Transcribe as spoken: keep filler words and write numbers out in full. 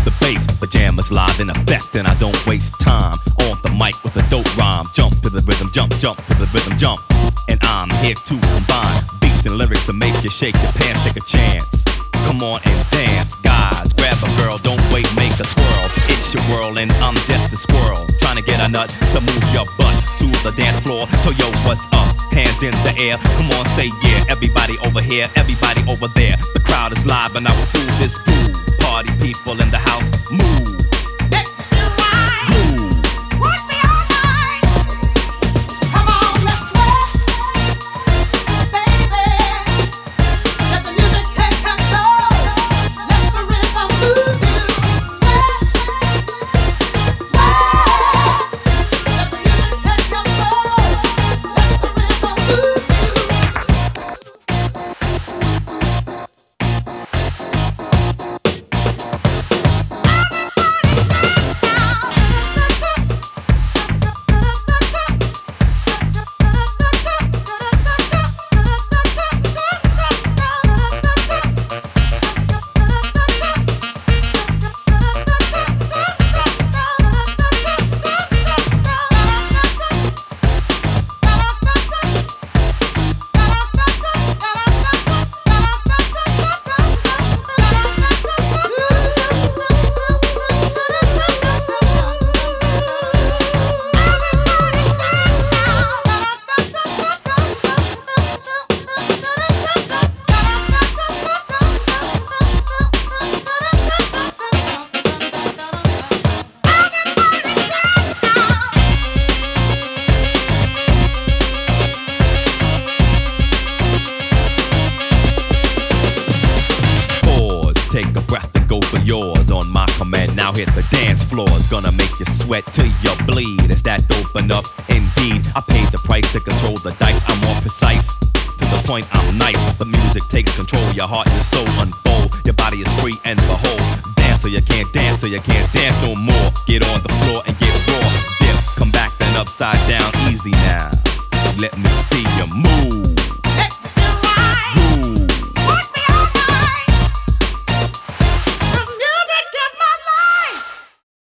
the bass, pajamas live in effect, and I don't waste time on the mic with a dope rhyme. Jump to the rhythm, jump, jump to the rhythm, jump. And I'm here to combine beats and lyrics to make you shake your pants, take a chance. Come on and dance, guys, grab a girl, don't wait, make a twirl. It's your world and I'm just a squirrel, trying to get a nut to move your butt to the dance floor. So yo, what's up? Hands in the air, come on, say yeah. Everybody over here, everybody over there. The crowd is live and I will through this groove. Party people in the house, move. Let me ride. Groove. Rock me all night. Come on, let's rock, baby. Let the music take control. Let the rhythm move you. Sweat, sweat. Let the music take control. Let the rhythm move you. Take a breath and go for yours on my command. Now hit the dance floor. It's gonna make you sweat till you bleed. Is that dope enough? Indeed, I paid the price to control the dice. I'm more precise. To the point, I'm nice. The music takes control. Your heart and your soul unfold. Your body is free and behold. Dance so you can't dance, so you can't dance no more. Get on the floor and get raw. Dip, come back then upside down. Easy now. Let me see you move.